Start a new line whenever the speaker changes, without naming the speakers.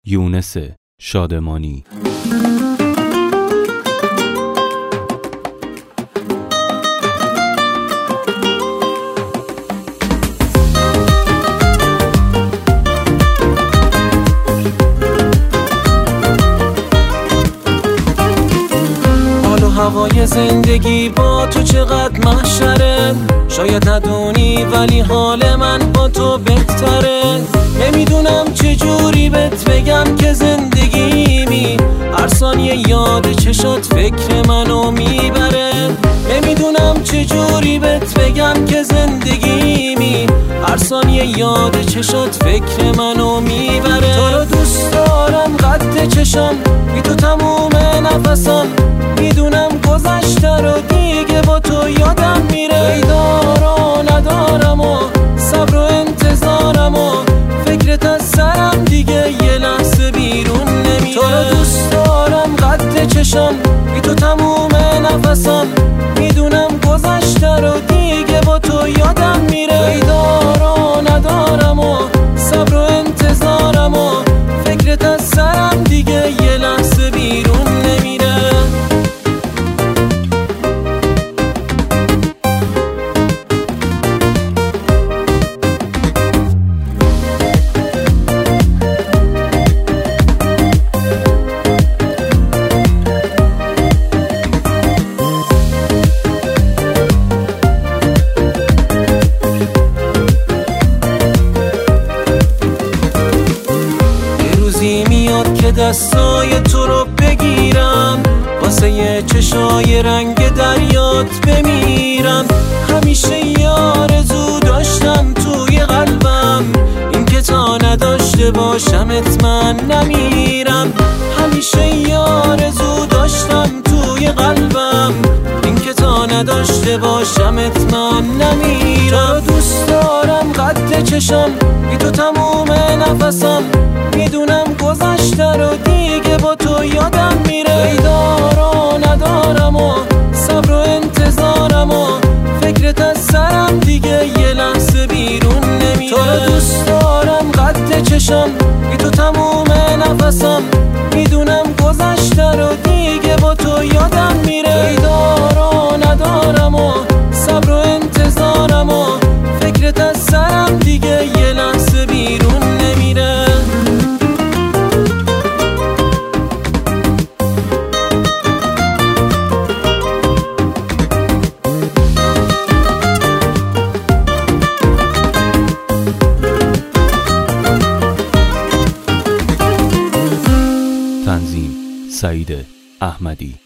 یونس شادمانی.
هوای زندگی با تو چقدر محشره، شاید ندونی ولی حال من با تو بهتره. نمیدونم چجوری بهت بگم که زندگیمی هر ثانیه یاد چشات فکر منو میبره. نمیدونم چجوری بهت بگم که زندگیمی هر ثانیه یاد چشات فکر منو میبره. تو رو دوست دارم قد چشام، بی تو تموم نفسام، میدونم گذشته رو دیگه با تو یادم میره. پیدار و ندارم و صبر و انتظارم و فکرت از سرم دیگه یه لحظه بیرون نمیره. تو رو دوست دارم قد چشام، بی تو تموم نفسام، میدونم گذشته رو دیگه با تو یادم میره. پیدار و ندارم و صبر و انتظارم و فکرت از سرم دیگه یه لحظه بیرون نمیره. میاد که دستای تو رو بگیرم، واسه یه چشای رنگ دریات بمیرم. همیشه یه آرزو داشتم توی قلبم، این که تا نداشته باشمت من نمیرم. همیشه یه آرزو داشتم توی قلبم، این که تا نداشته باشمت من نمیرم. دوست دارم قد چشام، بی تو تموم نفسام، میدونم گذشته رو دیگه با تو یادم میره. پیدار و ندارم و صبر و انتظارم و فکرت از سرم دیگه یه لحظه بیرون نمیره. تو رو دوست دارم قد چشام، بی تو تموم نفسام، میدونم گذشته رو دیگه با تو یادم میره. پیدار و ندارم و صبر و انتظارم و فکرت از سرم دیگه یه لحظه بیرون نمیره.
تنظیم سعید احمدی.